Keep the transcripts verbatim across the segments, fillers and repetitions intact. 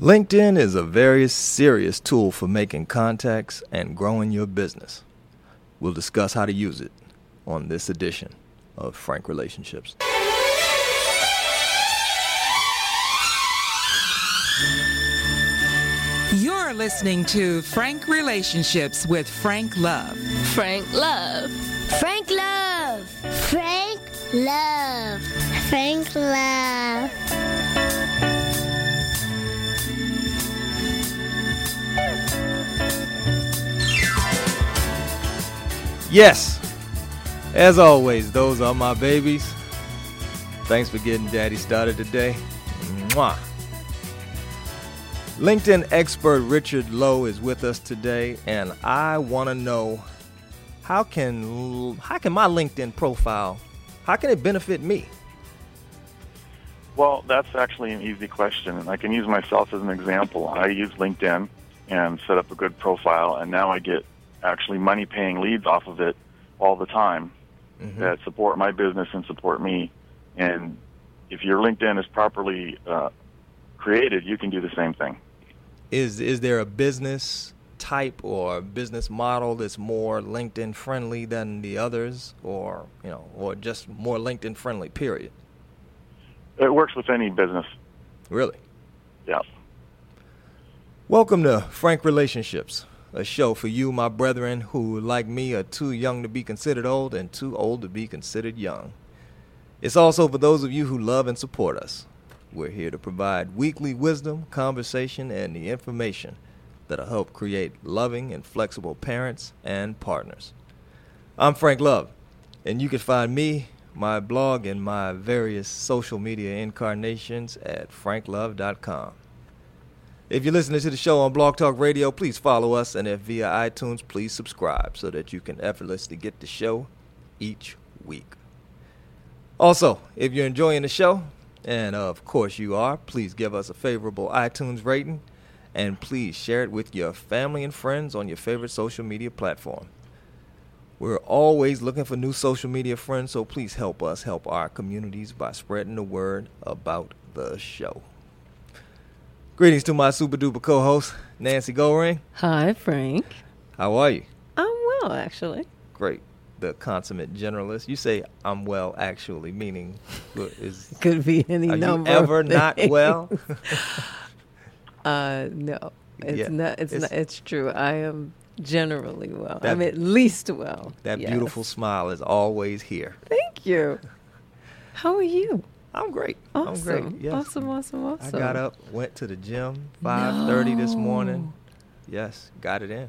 LinkedIn is a very serious tool for making contacts and growing your business. We'll discuss how to use it on this edition of Frank Relationships. You're listening to Frank Relationships with Frank Love. Frank Love. Frank Love. Frank Love. Frank Love. Yes, as always, those are my babies. Thanks for getting Daddy started today. Mwah. LinkedIn expert Richard Lowe is with us today, and I want to know how can how can my LinkedIn profile, how can it benefit me? Well, that's actually an easy question, and I can use myself as an example. I use LinkedIn and set up a good profile, and now I get actually money-paying leads off of it all the time mm-hmm. that support my business and support me. And if your LinkedIn is properly uh, created, you can do the same thing. Is is there a business type or business model that's more LinkedIn friendly than the others, or you know, or just more LinkedIn friendly? Period. It works with any business. Really? Yeah. Welcome to Frank Relationships, a show for you, my brethren, who, like me, are too young to be considered old and too old to be considered young. It's also for those of you who love and support us. We're here to provide weekly wisdom, conversation, and the information that'll help create loving and flexible parents and partners. I'm Frank Love, and you can find me, my blog, and my various social media incarnations at frank love dot com. If you're listening to the show on Blog Talk Radio, please follow us, and if via iTunes, please subscribe so that you can effortlessly get the show each week. Also, if you're enjoying the show, and of course you are, please give us a favorable iTunes rating, and please share it with your family and friends on your favorite social media platform. We're always looking for new social media friends, so please help us help our communities by spreading the word about the show. Greetings to my super duper co-host, Nancy Goring. Hi, Frank. How are you? I'm well, actually. Great. The consummate generalist. You say I'm well, actually, meaning is could be any are number. You ever of not well? uh, no, it's yeah, not. It's, it's not. It's true. I am generally well. That, I'm at least well. That yes. beautiful smile is always here. Thank you. How are you? I'm great. Awesome. I'm great. Yes. Awesome. Awesome. Awesome. I got up, went to the gym, five thirty no. this morning. Yes, got it in.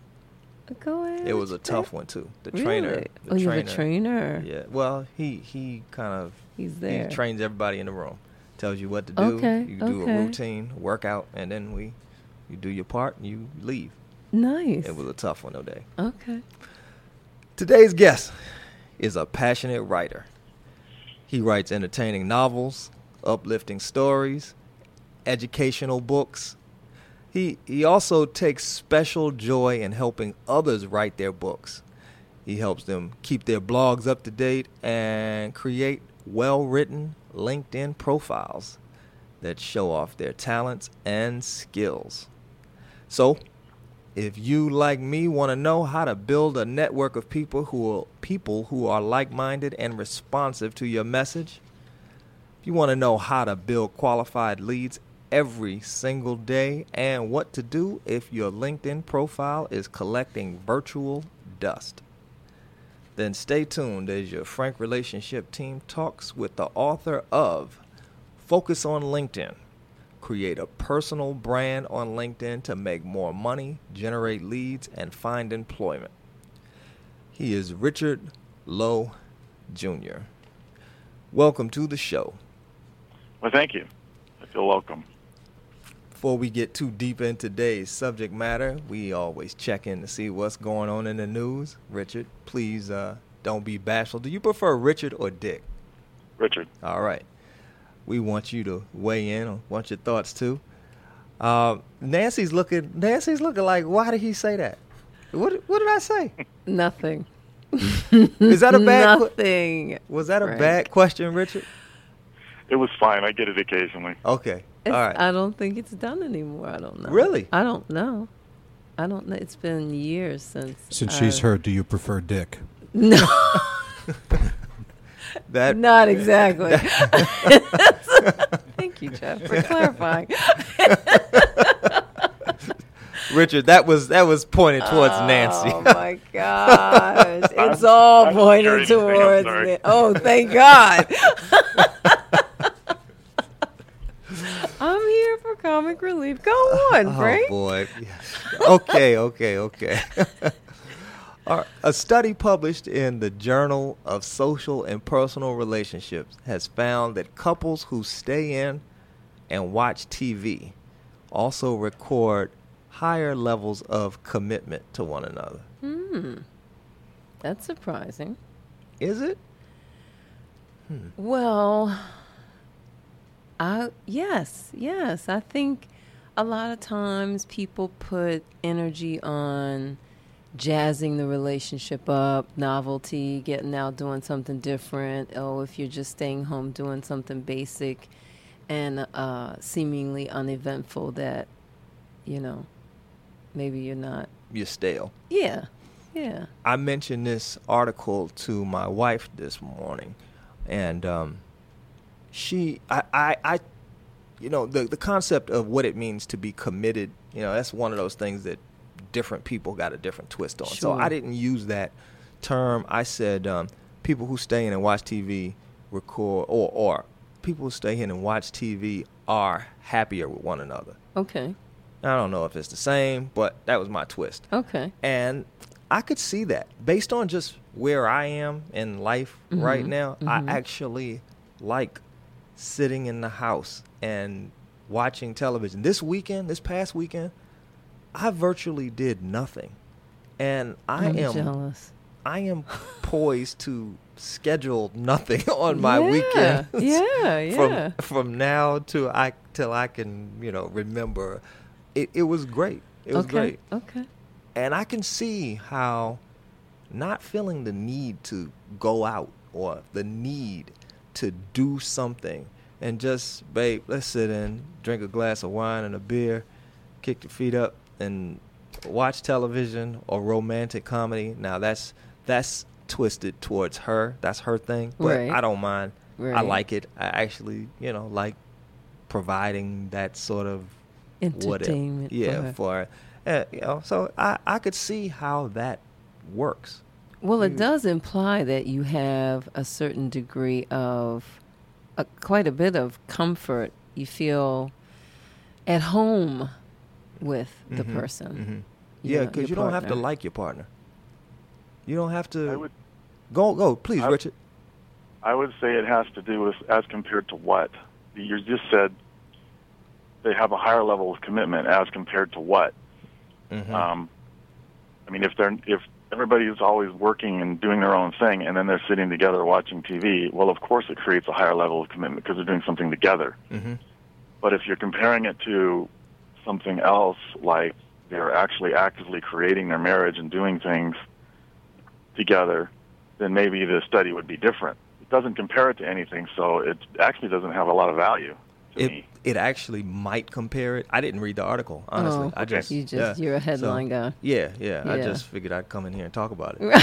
Go ahead. It was a tough one too. The really? trainer. The oh, you trainer, have a trainer. Yeah. Well, he he kind of he's there. He trains everybody in the room. Tells you what to do. Okay. You do okay. a routine workout, and then we, you do your part, and you leave. Nice. It was a tough one today. Okay. Today's guest is a passionate writer. He writes entertaining novels, uplifting stories, educational books. He he also takes special joy in helping others write their books. He helps them keep their blogs up to date and create well-written LinkedIn profiles that show off their talents and skills. So, if you, like me, want to know how to build a network of people who are, people who are like-minded and responsive to your message, if you want to know how to build qualified leads every single day and what to do if your LinkedIn profile is collecting virtual dust, then stay tuned as your Frank Relationship team talks with the author of Focus on LinkedIn. Create a personal brand on LinkedIn to make more money, generate leads, and find employment. He is Richard Lowe, Junior Welcome to the show. Well, thank you. I feel welcome. Before we get too deep into today's subject matter, we always check in to see what's going on in the news. Richard, please uh, don't be bashful. Do you prefer Richard or Dick? Richard. All right. We want you to weigh in on want your thoughts too. Uh, Nancy's looking. Nancy's looking like, why did he say that? What What did I say? Nothing. Is that a bad? Nothing. Was that a Frank. bad question, Richard? It was fine. I get it occasionally. Okay. It's, All right. I don't think it's done anymore. I don't know. Really? I don't know. I don't know. It's been years since. Since she's I've- heard, do you prefer Dick? No, That not exactly. Thank you, Jeff, for clarifying. Richard, that was that was pointed towards Oh Nancy. my gosh. It's I'm- all I'm pointed sorry, I'm towards sorry. me. Oh, thank God. I'm here for comic relief. Go on, Oh Frank. boy. Okay, okay, okay. All right. A study published in the Journal of Social and Personal Relationships has found that couples who stay in and watch T V also record higher levels of commitment to one another. Hmm. That's surprising. Is it? Well, I yes, yes. I think a lot of times people put energy on jazzing the relationship up, novelty, getting out doing something different. Oh, if you're just staying home doing something basic and uh, seemingly uneventful, that you know maybe you're not. You're stale. Yeah, yeah. I mentioned this article to my wife this morning, and um, she, I, I, I, you know, the the concept of what it means to be committed, you know, that's one of those things that different people got a different twist on. So Sure. I didn't use that term. I said um, people who stay in and watch T V record, or or people who stay in and watch T V are happier with one another. Okay, I don't know if it's the same, but that was my twist. okay. And I could see that based on just where I am in life Mhm, right now. mhm. I actually like sitting in the house and watching television. This weekend, this past weekend, I virtually did nothing. And I I'm am jealous. I am poised to schedule nothing on my Yeah, weekend. yeah, from yeah. from now to I till I can, you know, remember. It it was great. It was okay, great. okay. And I can see how not feeling the need to go out or the need to do something and just, babe, let's sit in, drink a glass of wine and a beer, kick your feet up, and watch television or romantic comedy. Now, that's that's twisted towards her. That's her thing. But Right. I don't mind. I Right. like it. I actually, you know, like providing that sort of whatever. Entertainment. Yeah, for- for uh, you know, so I I could see how that works. Well, it You- does imply that you have a certain degree of, a, quite a bit of comfort. You feel at home with the Mhm, person. mhm. you Yeah, know, because your you don't have to partner. like your partner. You don't have to I would go go please, I- Richard. I would say it has to do with as compared to what? You just said they have a higher level of commitment as compared to what? Mhm. Um, I mean, if they're if everybody is always working and doing their own thing, and then they're sitting together watching T V, well, of course it creates a higher level of commitment because they're doing something together. Mhm. But if you're comparing it to something else, like they're actually actively creating their marriage and doing things together, then maybe the study would be different. It doesn't compare it to anything, so it actually doesn't have a lot of value to It me. it actually might compare it. I didn't read the article, honestly. Oh, I just you just yeah. you're a headline So, guy. Yeah, yeah, I Yeah. just figured I'd come in here and talk about it.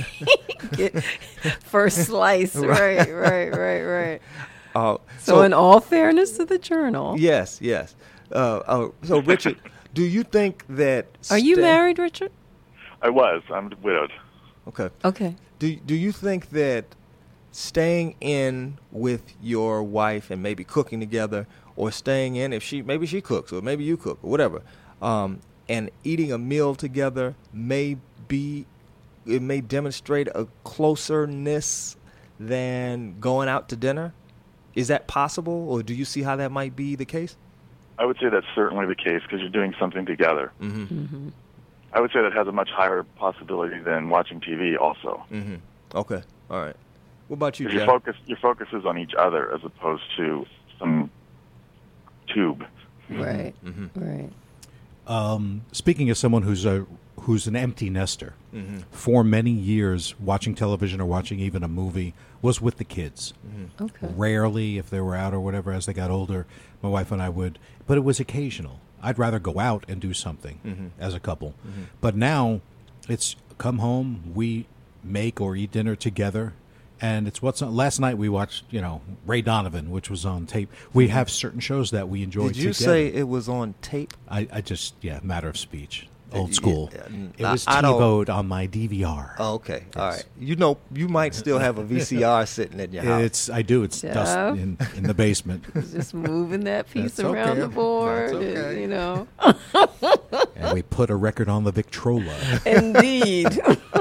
Get first slice. right, right, right, right. Uh, So, in all fairness to the journal, yes, yes. Uh, uh, so Richard, do you think that are you sta- married, Richard? I was. I'm widowed. Okay. Okay. Do do you think that staying in with your wife and maybe cooking together, or staying in if she maybe she cooks or maybe you cook or whatever, um, and eating a meal together may be it may demonstrate a closeness than going out to dinner? Is that possible, or do you see how that might be the case? I would say that's certainly the case because you're doing something together. Mm-hmm. Mm-hmm. I would say that has a much higher possibility than watching T V also. Mm-hmm. Okay. All right. What about you, 'Cause your Jeff? focus, your focus is on each other as opposed to some tube. Right. Mm-hmm. Right. Um, speaking as someone who's a who's an empty nester, Mm-hmm. for many years, watching television or watching even a movie was with the kids. Mm-hmm. Okay. Rarely, if they were out or whatever, as they got older, my wife and I would, but it was occasional. I'd rather go out and do something Mm-hmm. as a couple. But now it's come home, we make or eat dinner together, and it's what's on. Last night we watched, you know, Ray Donovan, which was on tape. We have certain shows that we enjoy Did you together. say it was on tape? I, I just, yeah, matter of speech. Uh, Old school. yeah, It I- was I don't- TiVo'd on my D V R. Oh, okay. All Yes. right. You know, you might still have a V C R sitting in your house. It's I do. It's dust Jeff? in, in the basement, Just moving that piece That's around okay. the board, That's and, okay. you know. and we put a record on the Victrola. Indeed.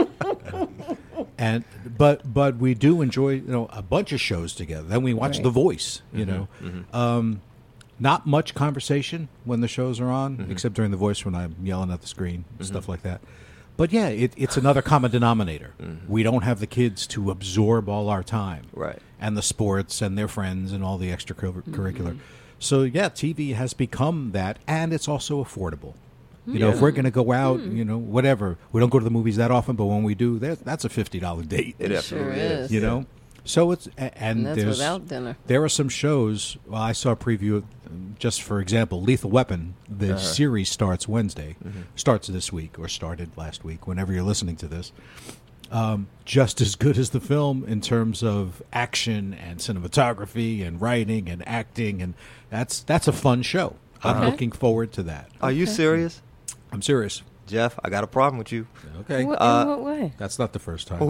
And but but we do enjoy, you know, a bunch of shows together. Then we watch Right. The Voice. You know, um, not much conversation when the shows are on, except during The Voice when I'm yelling at the screen and stuff like that. But yeah, it, it's another common denominator. We don't have the kids to absorb all our time, Right. and the sports and their friends and all the extracurricular. So yeah, T V has become that, and it's also affordable. You know, if we're going to go out, you know, whatever, we don't go to the movies that often, but when we do, that, that's a fifty dollar date. It Sure absolutely is. You know, so it's a- and, And that's there's without dinner. there are some shows. Well, I saw a preview. Of, just for example, Lethal Weapon. The series starts Wednesday, starts this week or started last week. Whenever you're listening to this, um, just as good as the film in terms of action and cinematography and writing and acting, and that's that's a fun show. I'm Okay. looking forward to that. Are you serious? I'm serious. Jeff, I got a problem with you. Okay, What, Uh, in what way? that's not the first time.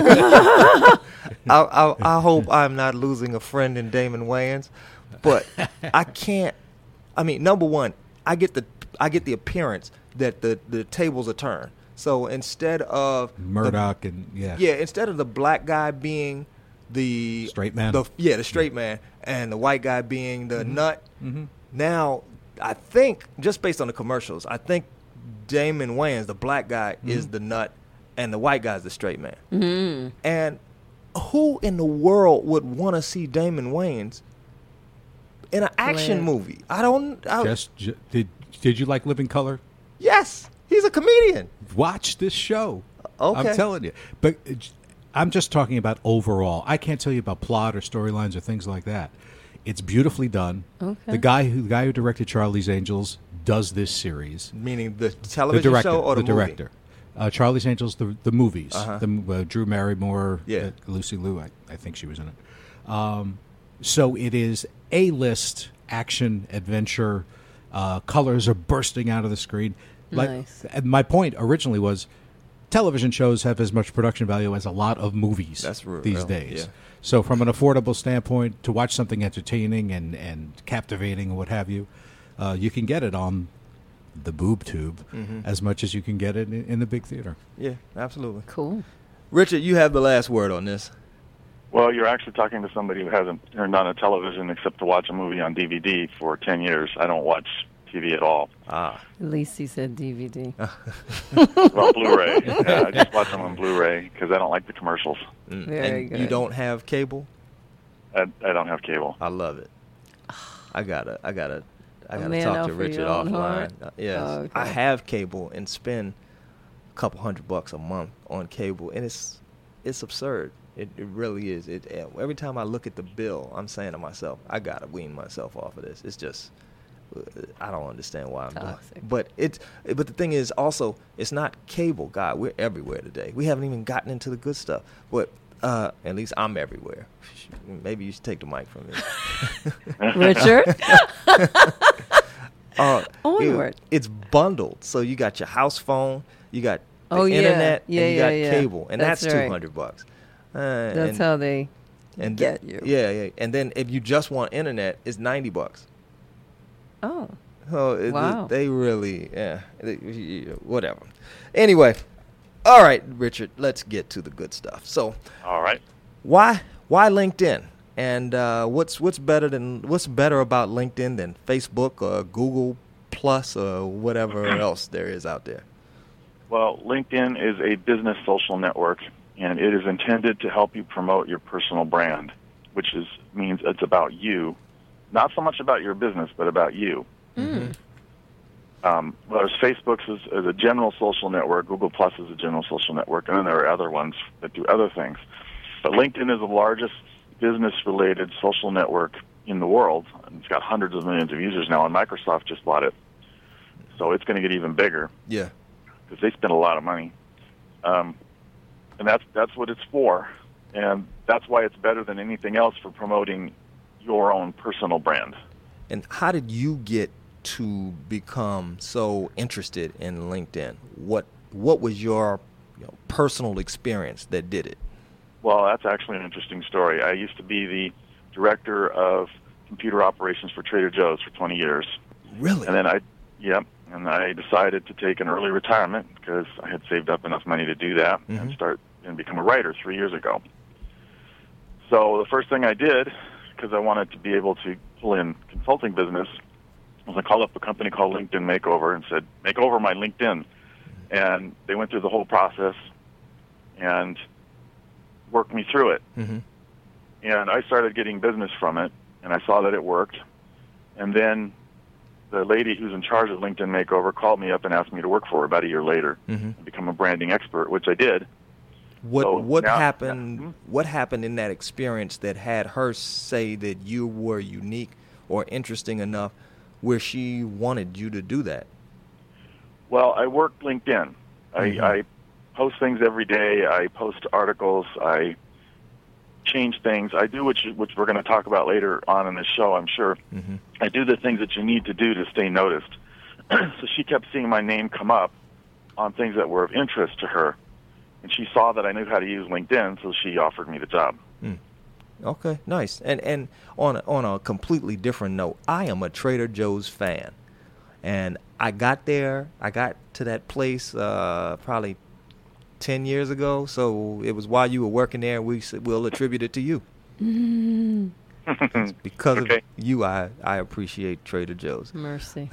I, I, I hope I'm not losing a friend in Damon Wayans, but I can't. I mean, number one, I get the I get the appearance that the, the tables are turned. So instead of the- Murdoch and yeah, yeah, instead of the black guy being the Straight man. the yeah, the straight man, and the white guy being the Mm-hmm. nut. Now, I think just based on the commercials, I think Damon Wayans, the black guy, is Mm-hmm. the nut, and the white guy is the straight man. Mm-hmm. And who in the world would want to see Damon Wayans in an action Play- movie? I don't. I, Just ju- did did you like Living Color? yes, he's a comedian. Watch this show. Okay. I'm telling you. But uh, j- I'm just talking about overall. I can't tell you about plot or storylines or things like that. It's beautifully done. Okay. The guy who the guy who directed Charlie's Angels does this series. Meaning the The television director, show or the, the movie? director. Uh, Charlie's Angels, the the movies. Uh-huh. The m- uh, Drew Barrymore, Yeah. uh, Lucy Liu. I, I think she was in it. Um, so it is A-list action adventure. Uh, colors are bursting out of the screen. Like, Nice. and my point originally was, television shows have as much production value as a lot of movies That's real- these real, days. yeah. So from an affordable standpoint, to watch something entertaining and, and captivating and what have you, uh, you can get it on the boob tube Mm-hmm. as much as you can get it in, in the big theater. Yeah, absolutely. Cool. Richard, you have the last word on this. Well, you're actually talking to somebody who hasn't turned on a television except to watch a movie on D V D for ten years. I don't watch T V at all. Ah, At least he said D V D. Well, Blu-ray. Yeah, I just watch them on Blu-ray because I don't like the commercials. mm. Very and good. you don't have cable? I, I don't have cable. I love it. I gotta, I gotta, I A gotta man talk to after Richard your own offline. heart? Uh, yes, Oh, okay. I have cable and spend a couple hundred bucks a month on cable, and it's it's absurd. It, it really is. It uh, every time I look at the bill, I'm saying to myself, I gotta wean myself off of this. It's just. uh, I don't understand why I'm doing Toxic. it. But it's but the thing is also it's not cable, God. We're everywhere today. We haven't even gotten into the good stuff. But uh, at least I'm everywhere. Maybe you should take the mic from me. Richard? Uh, Onward. it- it's bundled. So you got your house phone, you got the Oh, yeah. internet, Yeah, and you yeah, got yeah. cable, and that's, That's right. two hundred bucks. Uh, That's and, how they and get th- you. Yeah, yeah. And then if you just want internet, it's ninety bucks. Oh. Oh, it, Wow. they really, yeah, they- whatever. Anyway, all right, Richard, let's get to the good stuff. So, All right. why why LinkedIn? And uh, what's what's better than what's better about LinkedIn than Facebook or Google Plus or whatever else there is out there? Well, LinkedIn is a business social network, and it is intended to help you promote your personal brand, which is means it's about you, not so much about your business, but about you. Um, well, there's Facebook's is, is a general social network. Google Plus is a general social network, and then there are other ones that do other things. But LinkedIn is the largest business-related social network in the world. It's got hundreds of millions of users now, and Microsoft just bought it. So it's going to get even bigger. Yeah. Because they spend a lot of money. Um, and that's that's what it's for. And that's why it's better than anything else for promoting your own personal brand. And how did you get to become so interested in LinkedIn? What what was your you know, personal experience that did it? Well, that's actually an interesting story. I used to be the director of computer operations for Trader Joe's for twenty years. Really? And then I, yep, and I decided to take an early retirement because I had saved up enough money to do that mm-hmm. and start and become a writer three years ago. So the first thing I did, because I wanted to be able to pull in consulting business, was I called up a company called LinkedIn Makeover and said, make over my LinkedIn. And they went through the whole process and worked me through it. Mm-hmm. And I started getting business from it, and I saw that it worked. And then the lady who's in charge of LinkedIn Makeover called me up and asked me to work for her about a year later mm-hmm. and become a branding expert, which I did. What so what now, happened? now, What happened in that experience that had her say that you were unique or interesting enough, where she wanted you to do that? Well, I work LinkedIn. Mm-hmm. I, I post things every day. I post articles. I change things. I do which which we're going to talk about later on in this show, I'm sure. Mm-hmm. I do the things that you need to do to stay noticed. So she kept seeing my name come up on things that were of interest to her. And she saw that I knew how to use LinkedIn, so she offered me the job. Mm. Okay, nice. And and on a, on a completely different note, I am a Trader Joe's fan, and I got there. I got to that place uh, probably ten years ago. So it was while you were working there. We will attribute it to you. Mm. Because okay. of you, I I appreciate Trader Joe's. Mercy.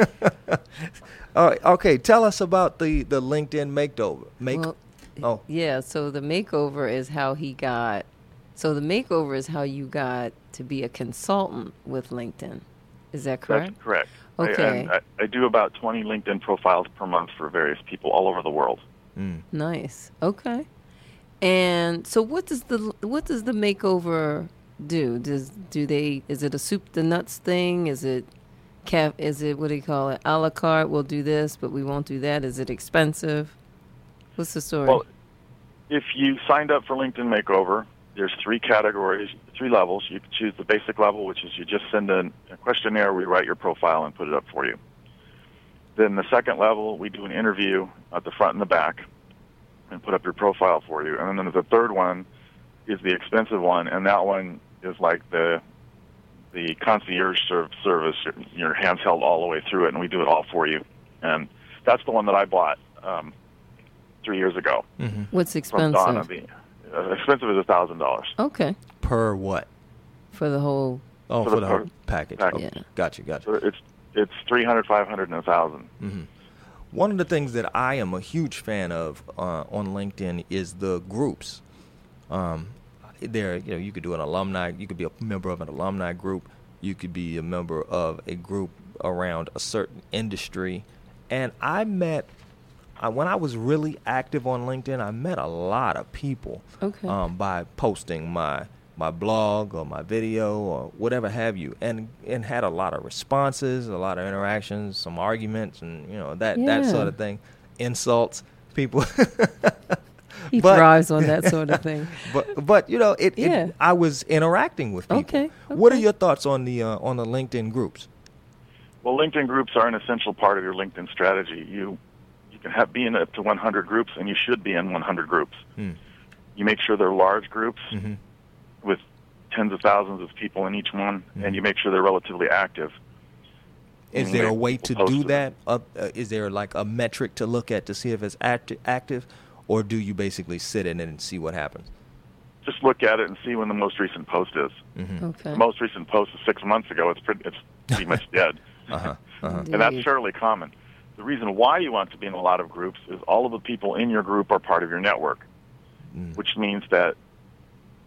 All right, okay, tell us about the the LinkedIn makeover. Make. Well, Oh. Yeah, so the makeover is how he got, so the makeover is how you got to be a consultant with LinkedIn. Is that correct? That's correct. Okay. I, I, I do about twenty LinkedIn profiles per month for various people all over the world. Mm. Nice. Okay. And so what does the what does the makeover do? Does do they is it a soup to nuts thing? Is it cap is it what do you call it? A la carte, we'll do this, but we won't do that. Is it expensive? What's the story? Well, if you signed up for LinkedIn Makeover, there's three categories, three levels. You can choose the basic level, which is you just send in a questionnaire, we write your profile, and put it up for you. Then the second level, we do an interview at the front and the back and put up your profile for you. And then the third one is the expensive one, and that one is like the the concierge service. Your hand's held all the way through it, and we do it all for you. And that's the one that I bought Um, three years ago. Mm-hmm. What's expensive? From Donna. The, uh, expensive is a thousand dollars. Okay. Per what? For the whole. Oh, for for the the per- whole package. package. Okay. Yeah. Gotcha, gotcha. So it's it's three hundred, five hundred, and a thousand. Mm-hmm. One of the things that I am a huge fan of uh, on LinkedIn is the groups. Um, there, you know, you could do an alumni. You could be a member of an alumni group. You could be a member of a group around a certain industry. And I met. I, when I was really active on LinkedIn, I met a lot of people Okay. um, by posting my my blog or my video or whatever have you, and and had a lot of responses, a lot of interactions, some arguments, and you know that that Yeah. sort of thing, insults, people. He But- thrives on that sort of thing. But but you know it, Yeah. it. I was interacting with people. Okay, What are okay. your thoughts on the uh, on the LinkedIn groups? Well, LinkedIn groups are an essential part of your LinkedIn strategy. You you can have be in up to one hundred groups, and you should be in one hundred groups. Hmm. You make sure they're large groups Mm-hmm. with tens of thousands of people in each one, Mm-hmm. and you make sure they're relatively active. Is And there a where way people to do post that? Uh, uh, is there like a metric to look at to see if it's acti- active, or do you basically sit in it and see what happens? Just look at it and see when the most recent post is. Mm-hmm. Okay. The most recent post is six months ago. It's pretty, it's pretty much dead. Uh-huh. Uh-huh. And that's Indeed. fairly common. The reason why you want to be in a lot of groups is all of the people in your group are part of your network, Mm. which means that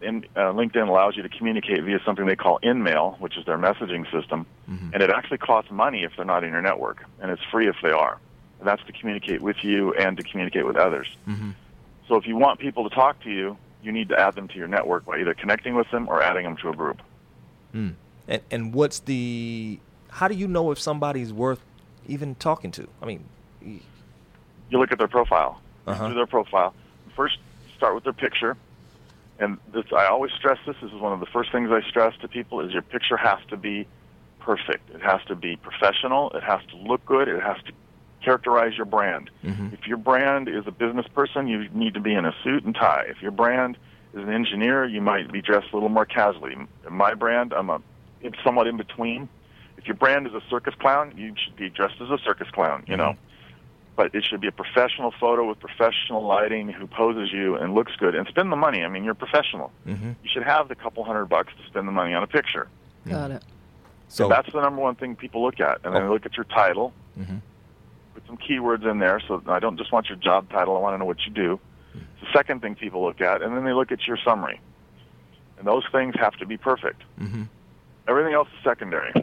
in, uh, LinkedIn allows you to communicate via something they call InMail, which is their messaging system, Mm-hmm. and it actually costs money if they're not in your network, and it's free if they are. And that's to communicate with you and to communicate with others. Mm-hmm. So if you want people to talk to you, you need to add them to your network by either connecting with them or adding them to a group. Mm. And and what's the? How do you know if somebody's worth even talking to? I mean, y- You look at their profile. Uh-huh. Do their profile. First, start with their picture. And this, I always stress this. This is one of the first things I stress to people: is your picture has to be perfect. It has to be professional. It has to look good. It has to characterize your brand. Mm-hmm. If your brand is a business person, you need to be in a suit and tie. If your brand is an engineer, you might be dressed a little more casually. In my brand, I'm a it's somewhat in between. If your brand is a circus clown, you should be dressed as a circus clown, you Mm-hmm. know. But it should be a professional photo with professional lighting who poses you and looks good. And spend the money. I mean, you're professional. Mm-hmm. You should have the couple hundred bucks to spend the money on a picture. Got it. So And that's the number one thing people look at. And then Oh. they look at your title. Mm-hmm. Put some keywords in there. So I don't just want your job title. I want to know what you do. It's the second thing people look at. And then they look at your summary. And those things have to be perfect. Mm-hmm. Everything else is secondary.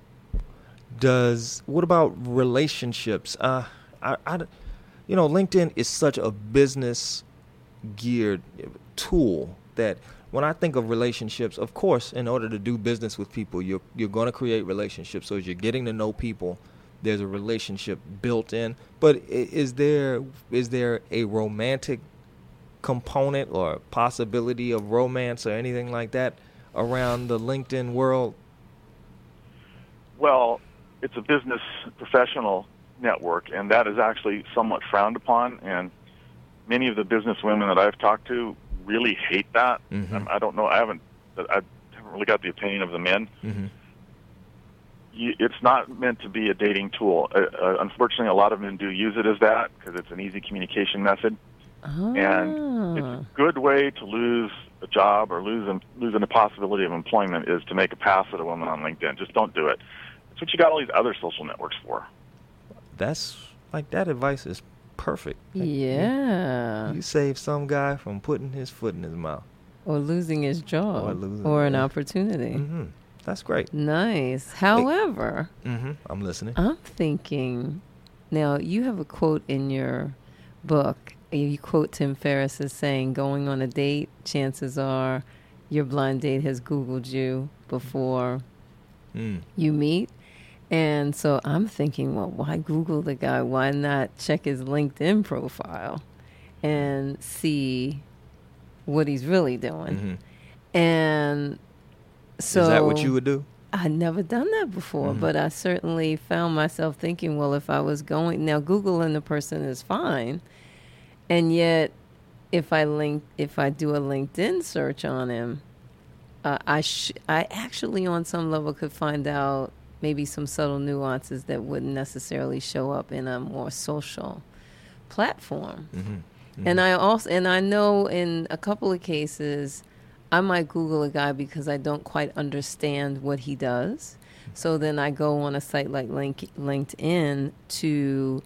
Does what about relationships? Uh, I, I, you know, LinkedIn is such a business geared tool that when I think of relationships, of course, in order to do business with people, you're you're going to create relationships. So as you're getting to know people, there's a relationship built in. But i- is there is there a romantic component or possibility of romance or anything like that around the LinkedIn world? Well, it's a business professional network, and that is actually somewhat frowned upon. And many of the business women that I've talked to really hate that. Mhm. Um, I don't know. I haven't. I haven't really got the opinion of the men. Mm-hmm. You, it's not meant to be a dating tool. Uh, uh, unfortunately, a lot of men do use it as that because it's an easy communication method, Ah. and it's a good way to lose a job or lose em- losing the possibility of employment is to make a pass at a woman on LinkedIn. Just don't do it. That's what you got all these other social networks for. That's like that advice is perfect. Like, you- Yeah. You save some guy from putting his foot in his mouth. Or losing his job. Or losing- or an yeah. opportunity. Mm-hmm. That's great. Nice. However, Mm-hmm. I'm listening. I'm thinking, now you have a quote in your book. You quote Tim Ferriss as saying, going on a date, chances are your blind date has Googled you before Mm. you meet. And so I'm thinking, well, why Google the guy? Why not check his LinkedIn profile and see what he's really doing? Mhm. And so Is that what you would do? I'd never done that before, Mhm. but I certainly found myself thinking, well, if I was going now, Googling the person is fine, and yet if I link, if I do a LinkedIn search on him, uh, I sh- I actually on some level could find out maybe some subtle nuances that wouldn't necessarily show up in a more social platform. Mm-hmm. And I also and I know in a couple of cases I might Google a guy because I don't quite understand what he does. So then I go on a site like Link, LinkedIn to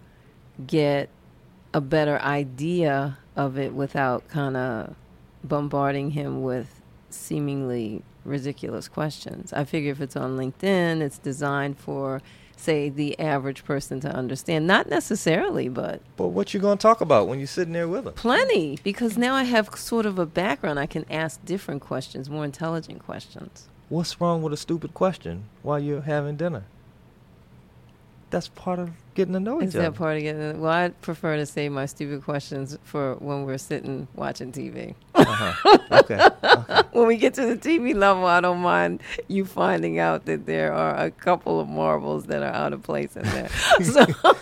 get a better idea of it without kind of bombarding him with seemingly ridiculous questions. I figure if it's on LinkedIn, it's designed for, say, the average person to understand. Not necessarily, but But what you gonna talk about when you're sitting there with him? plenty, because now I have sort of a background. I can ask different questions, more intelligent questions. What's wrong with a stupid question while you're having dinner? That's part of getting to know Is each other. that part of it? Well, I prefer to save my stupid questions for when we're sitting watching T V. Uh-huh. Okay. Okay. When we get to the T V level, I don't mind you finding out that there are a couple of marbles that are out of place in there. So,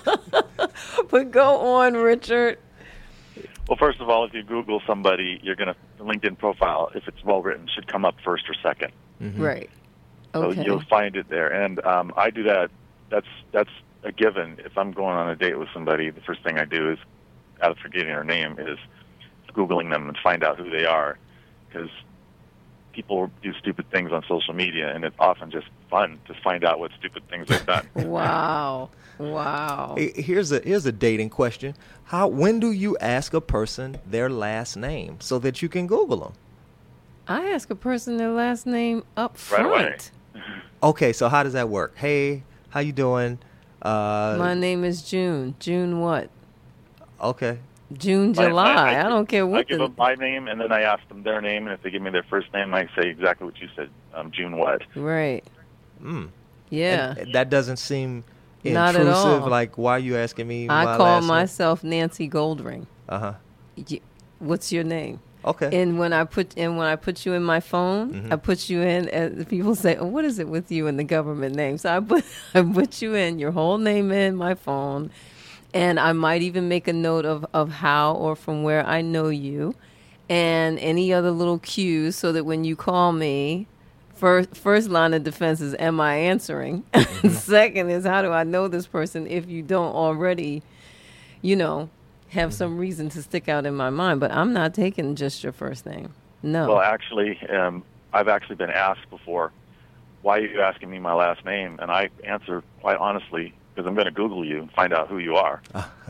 but go on, Richard. Well, first of all, if you Google somebody, you're going to the LinkedIn profile, if it's well written, should come up first or second. Mhm. Right. So Okay. you'll find it there. And um, I do that. That's that's a given. If I'm going on a date with somebody, the first thing I do is, out of forgetting their name, is Googling them and find out who they are. Because people do stupid things on social media, and it's often just fun to find out what stupid things they've done. Wow. Wow. Hey, Here's a here's a dating question. How when do you ask a person their last name so that you can Google them? I ask a person their last name up Right front. away. Okay, so how does that work? Hey, how you doing? Uh, My name is June. June what? okay. June, My- July. my- I, don't care I what give the. them my name, and then I ask them their name, and if they give me their first name, I say exactly what you said, um, June what. Right. Mm. Yeah. And that doesn't seem Not at intrusive. all. Like, why are you asking me? I my call last myself Nancy Goldring. Uh huh. Y- What's your name? Okay. And when I put and when I put you in my phone, Mhm. I put you in. As people say, oh, "What is it with you and the government name?" So I put I put you in your whole name in my phone, and I might even make a note of of how or from where I know you, and any other little cues, so that when you call me, first first line of defense is, "Am I answering?" Second is, "How do I know this person?" If you don't already, you know. Have some reason to stick out in my mind, but I'm not taking just your first name. No. Well, actually, um, I've actually been asked before, why are you asking me my last name? And I answer quite honestly, because I'm going to Google you and find out who you are.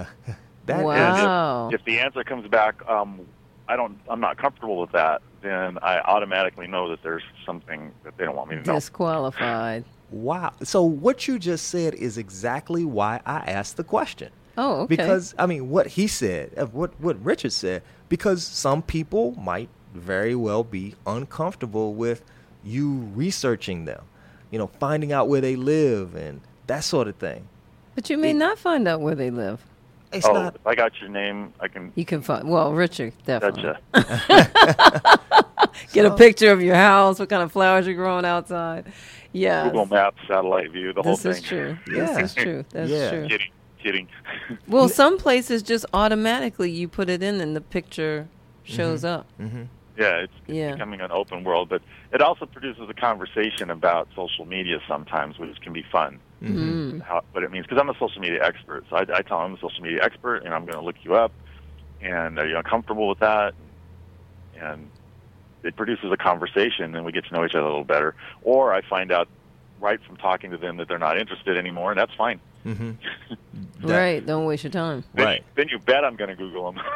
That is- Wow. If the answer comes back, um, I don't, I'm not comfortable with that, then I automatically know that there's something that they don't want me to know. Disqualified. wow. So what you just said is exactly why I asked the question. Oh, okay. Because I mean, what he said, uh, what what Richard said, because some people might very well be uncomfortable with you researching them, you know, finding out where they live and that sort of thing. But you may it- not find out where they live. It's oh, not. if I got your name, I can You can find, well, Richard, definitely. gotcha. Get a picture of your house, what kind of flowers you're growing outside. Yeah. Google Maps, satellite view, the whole This thing. is true. Yeah. This is true. That's Yeah. true. Kidding, kidding. Well, some places just automatically you put it in and the picture shows up. Mm-hmm. Yeah, it's, it's Yeah. becoming an open world, but it also produces a conversation about social media sometimes, which can be fun. Mm. How, what it means, because I'm a social media expert, so I, I tell them I'm a social media expert, and I'm going to look you up, and are you uncomfortable with that? And it produces a conversation, and we get to know each other a little better. Or I find out right from talking to them that they're not interested anymore, and that's fine. Mm-hmm. Right. Don't waste your time. Then, Right. then you bet I'm going to Google them.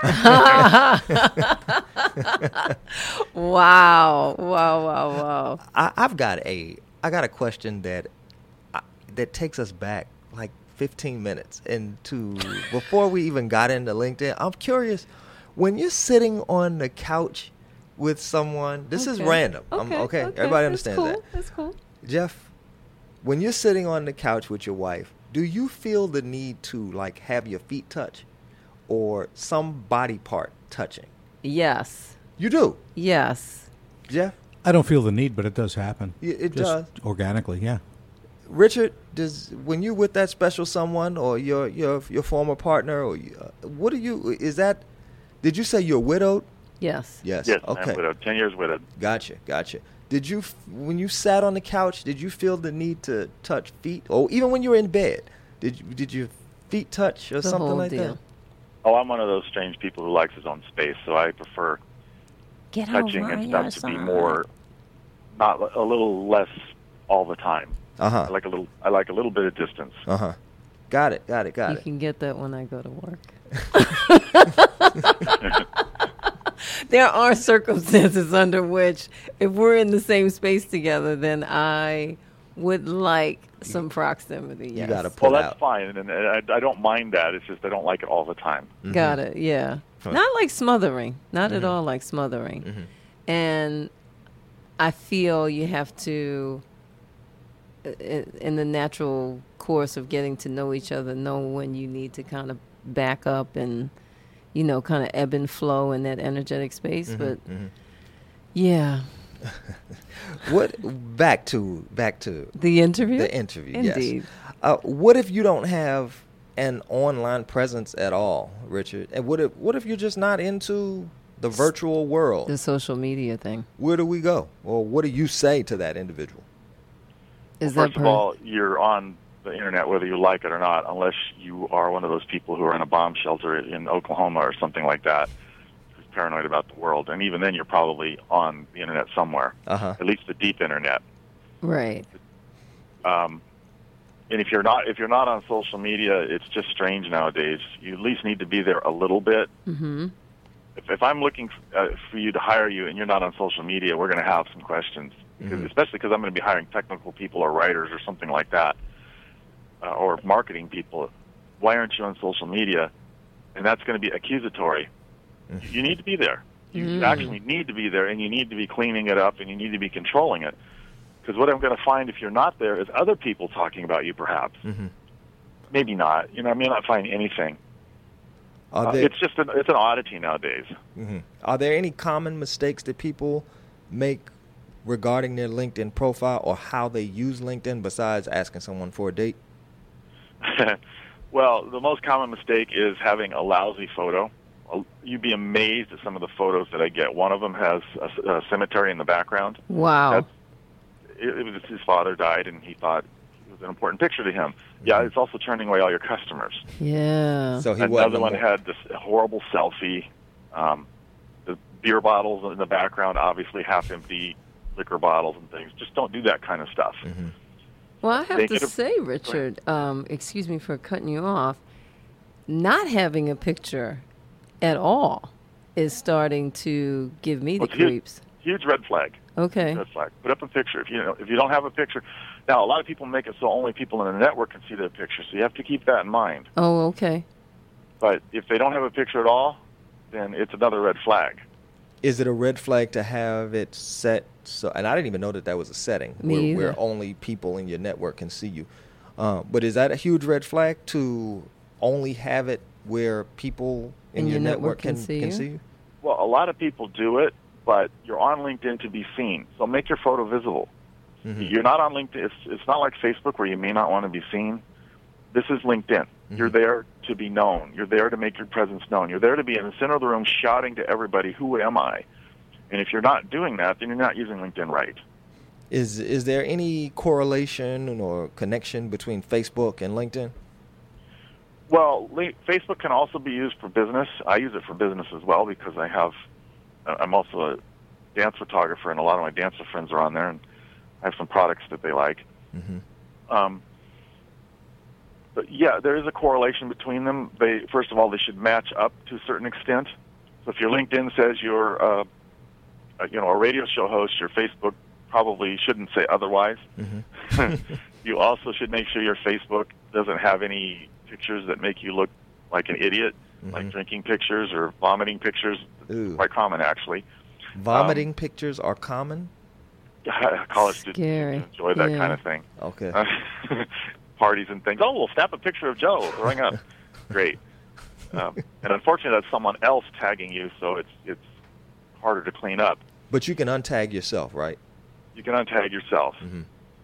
Wow. Wow, wow, wow. I, I've got a I got a question that I, that takes us back like fifteen minutes into before we even got into LinkedIn. I'm curious, when you're sitting on the couch with someone, this is Okay. random. I'm, okay, everybody That's understands cool. that. That's cool. Jeff, when you're sitting on the couch with your wife, do you feel the need to like have your feet touch or some body part touching? Yes. You do, Yes. Jeff? I don't feel the need, but it does happen. Y- it Just does. organically, yeah. Richard, does when you're with that special someone or your your your former partner or you, uh, what do you is that? Did you say you're widowed? Yes. Yes. yes, Okay. I'm widowed. Ten years widowed. Gotcha. Gotcha. Did you f- when you sat on the couch? Did you feel the need to touch feet, or even when you were in bed? Did you did your feet touch or The something whole like deal. that? Oh, I'm one of those strange people who likes his own space, so I prefer Get touching over and your stuff to be side. more, not a little less all the time. Uh I huh. like a little. I like a little bit of distance. Uh huh. Got it. Got it. Got You it. can get that when I go to work. There are circumstances under which, if we're in the same space together, then I would like some proximity. Yes. You got to pull Well, that's out. fine, and I, I don't mind that. It's just I don't like it all the time. Mm-hmm. Got it. Yeah. Huh. Not like smothering. Not at Mhm. all like smothering. Mhm. And I feel you have to, i- in the natural course of getting to know each other, know when you need to kind of back up and, you know, kind of ebb and flow in that energetic space. Mhm, But mhm. yeah, What? Back to back to the interview. the interview. Indeed. Yes. Uh, what if you don't have an online presence at all, Richard? And what if what if you're just not into the virtual world? The social media thing. Where do we go? Or what do you say to that individual? Is First that of all, you're on the internet whether you like it or not, unless you are one of those people who are in a bomb shelter in Oklahoma or something like that, who's paranoid about the world. And even then, you're probably on the internet somewhere, Uh huh. at least the deep internet. right? Um, and if you're not if you're not on social media, it's just strange nowadays. You at least need to be there a little bit. Mm-hmm. if, if I'm looking uh, for you to hire you and you're not on social media, we're going to have some questions, because, Mm-hmm. especially because I'm going to be hiring technical people or writers or something like that, uh, or marketing people. Why aren't you on social media? And that's going to be accusatory. Mm-hmm. You need to be there. You Mm. actually need to be there, and you need to be cleaning it up, and you need to be controlling it. Because what I'm going to find if you're not there is other people talking about you, perhaps. Mm-hmm. Maybe not. You know, I may not find anything. Are Uh, there, it's just an, it's an oddity nowadays. mhm. Are there any common mistakes that people make regarding their LinkedIn profile or how they use LinkedIn besides asking someone for a date? Well, the most common mistake is having a lousy photo. You'd be amazed at some of the photos that I get. One of them has a, a cemetery in the background. Wow. That's, it, it was his father died, and he thought it was an important picture to him. Yeah, it's also turning away all your customers. Yeah. So he Another wasn't one had this horrible selfie. Um, the beer bottles in the background, obviously half-empty liquor bottles and things. Just don't do that kind of stuff. Mm-hmm. Well, I have Make to it a- say, Richard, um, excuse me for cutting you off, not having a picture at all is starting to give me the Well, it's huge- creeps. Huge red flag. Okay. Red flag. Put up a picture. If you know, if you don't have a picture, now a lot of people make it so only people in the network can see their picture. So you have to keep that in mind. Oh, okay. But if they don't have a picture at all, then it's another red flag. Is it a red flag to have it set so? And I didn't even know that that was a setting Me where, either. where only people in your network can see you. Uh, but is that a huge red flag to only have it where people in, your, network, can, see can you? see you? Well, a lot of people do it, but you're on LinkedIn to be seen. So make your photo visible. Mm-hmm. You're not on LinkedIn. It's, it's not like Facebook where you may not want to be seen. This is LinkedIn. You're there to be known. You're there to make your presence known. You're there to be in the center of the room shouting to everybody, who am I? And if you're not doing that, then you're not using LinkedIn right. Is is there any correlation or connection between Facebook and LinkedIn? Well, li- Facebook can also be used for business. I use it for business as well because I have, uh, I'm also a dance photographer, and a lot of my dancer friends are on there, and I have some products that they like. Mm-hmm. Um, but yeah, there is a correlation between them. They, first of all, they should match up to a certain extent. So if your LinkedIn says you're, uh, a, you know, a radio show host, your Facebook probably shouldn't say otherwise. Mm-hmm. You also should make sure your Facebook doesn't have any pictures that make you look like an idiot, Mhm. like drinking pictures or vomiting pictures. Ooh. Quite common, actually. Vomiting pictures are common? College Scary. students enjoy that Yeah. kind of thing. Okay. Uh, parties and things. Oh, we'll snap a picture of Joe throwing up. Great. Um, and unfortunately, that's someone else tagging you, so it's it's harder to clean up. But you can untag yourself, right? You can untag yourself. Mm-hmm.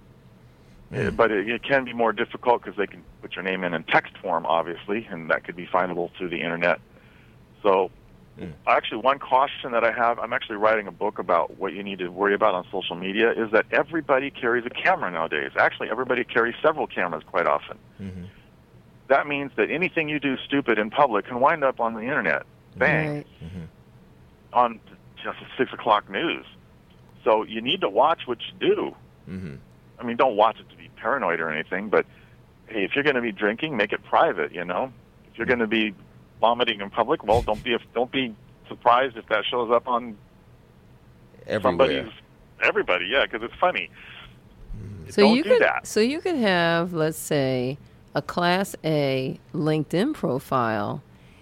Uh, But it, it can be more difficult because they can put your name in in text form, obviously, and that could be findable through the internet. So, Mm. actually, one caution that I have, I'm actually writing a book about what you need to worry about on social media, is that everybody carries a camera nowadays. Actually, everybody carries several cameras quite often. Mm-hmm. That means that anything you do stupid in public can wind up on the internet. Bang. Right. Mm-hmm. On just six o'clock news. So you need to watch what you do. Mm-hmm. I mean, don't watch it to be paranoid or anything, but hey, if you're going to be drinking, make it private. You know, if you're going to be vomiting in public, well, don't be don't be surprised if that shows up on Everywhere. somebody's everybody. Yeah, because it's funny. So don't you do could that. so you could have, let's say, a Class A LinkedIn profile,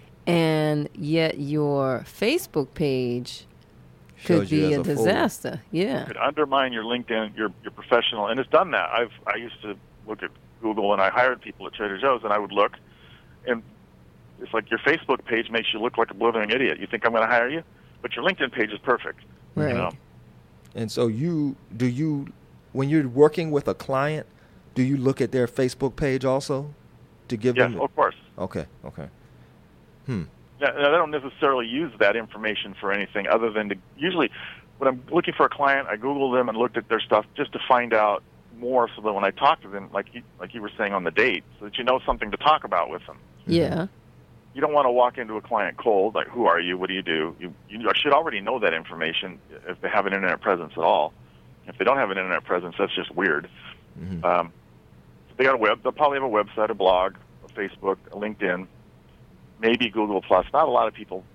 and yet your Facebook page could Shows you be as a, a fool. disaster. Yeah. Could undermine your LinkedIn, your your professional, and it's done that. I've I used to look at Google, and I hired people at Trader Joe's, and I would look, and it's like your Facebook page makes you look like a blithering idiot. You think I'm going to hire you, but your LinkedIn page is perfect. Right. You know? And so you do you when you're working with a client, do you look at their Facebook page also to give Yes, them? of course. Okay. Okay. Hmm. Now, now, they don't necessarily use that information for anything other than to usually when I'm looking for a client, I Google them and looked at their stuff just to find out more, so that when I talk to them, like you, like you were saying on the date, so that you know something to talk about with them. Yeah. You don't want to walk into a client cold, like, who are you, what do you do? You, you should already know that information if they have an internet presence at all. If they don't have an internet presence, that's just weird. Mm-hmm. Um, they got a web. They'll probably have a website, a blog, a Facebook, a LinkedIn, maybe Google Plus. Not a lot of people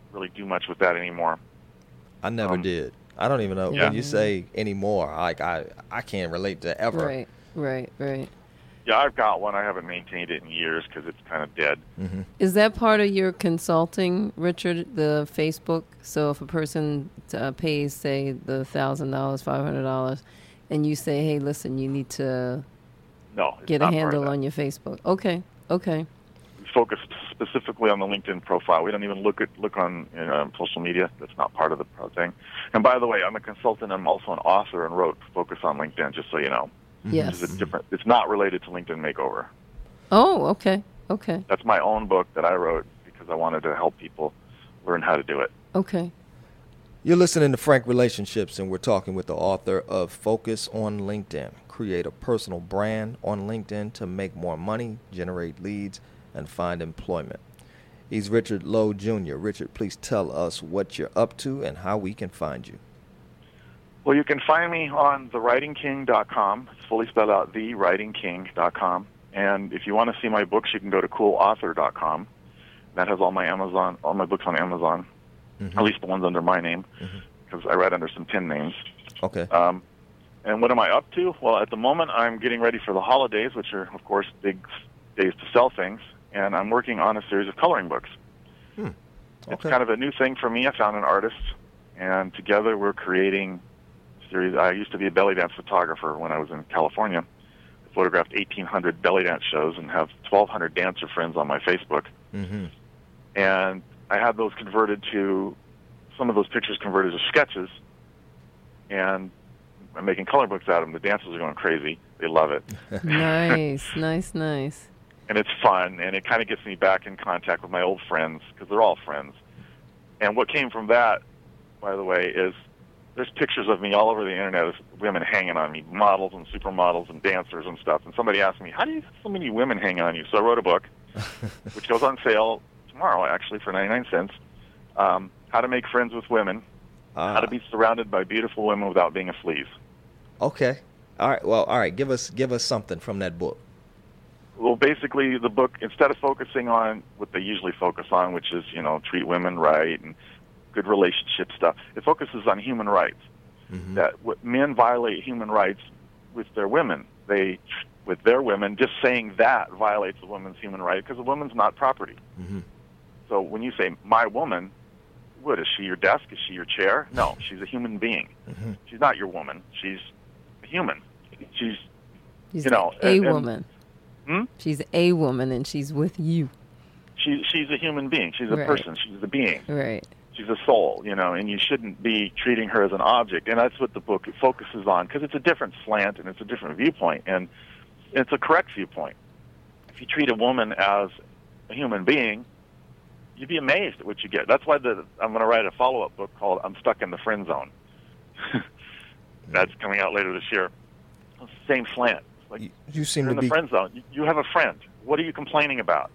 really do much with that anymore. I never Um, did. I don't even know Yeah. when you say anymore. Like I, I can't relate to ever. Right, right, right. Yeah, I've got one. I haven't maintained it in years because it's kind of dead. Mm-hmm. Is that part of your consulting, Richard, the Facebook? So if a person uh, pays, say, the one thousand dollars, five hundred dollars, and you say, hey, listen, you need to No, it's get a not part of handle that. on your Facebook. Okay, okay. We focus specifically on the LinkedIn profile. We don't even look at look on you know, social media. That's not part of the pro- thing. And by the way, I'm a consultant. I'm also an author and wrote Focus on LinkedIn, just so you know. Yes. It's a different. It's not related to LinkedIn Makeover. Oh, okay, okay, That's my own book that I wrote because I wanted to help people learn how to do it. okay. You're listening to Frank Relationships, and we're talking with the author of Focus on LinkedIn. Create a personal brand on LinkedIn to make more money, generate leads, and find employment. He's Richard Lowe, Junior Richard, please tell us what you're up to and how we can find you. Well, you can find me on the writing king dot com. It's fully spelled out, the writing king dot com. And if you want to see my books, you can go to cool author dot com. That has all my Amazon, all my books on Amazon, Mm-hmm. at least the ones under my name, Mhm. because I write under some pen names. Okay. Um, and what am I up to? Well, at the moment, I'm getting ready for the holidays, which are, of course, big days to sell things. And I'm working on a series of coloring books. Hmm. It's Okay. kind of a new thing for me. I found an artist, and together we're creating a series. I used to be a belly dance photographer when I was in California. I photographed eighteen hundred belly dance shows and have twelve hundred dancer friends on my Facebook. Mm-hmm. And I had those converted to, some of those pictures converted to sketches, and I'm making color books out of them. The dancers are going crazy. They love it. Nice, nice, nice. And it's fun, and it kind of gets me back in contact with my old friends, because they're all friends. And what came from that, by the way, is there's pictures of me all over the internet of women hanging on me, models and supermodels and dancers and stuff. And somebody asked me, how do you have so many women hang on you? So I wrote a book, which goes on sale tomorrow, actually, for ninety-nine cents. Um, how to make friends with women, Ah. how to be surrounded by beautiful women without being a sleaze. Okay. All right. Well, all right. Give us give us something from that book. Well, basically, the book, instead of focusing on what they usually focus on, which is, you know, treat women right and good relationship stuff, it focuses on human rights. Mm-hmm. That what men violate human rights with their women. They, with their women, just saying that violates a woman's human right because a woman's not property. Mm-hmm. So when you say my woman, what is she? Your desk? Is she your chair? No, she's a human being. Mm-hmm. She's not your woman. She's a human. She's She's You know, a and- and- woman. Hmm? She's a woman, and she's with you. she, she's a human being. She's a Right. person. She's a being. Right. She's a soul, you know, and you shouldn't be treating her as an object. And that's what the book focuses on, because it's a different slant and it's a different viewpoint, and it's a correct viewpoint. If you treat a woman as a human being, you'd be amazed at what you get. That's why the, I'm going to write a follow-up book called I'm Stuck in the Friend Zone. That's coming out later this year. It's the same slant. It's like, You, you seem you're to in the be. friend zone. You- You have a friend. What are you complaining about?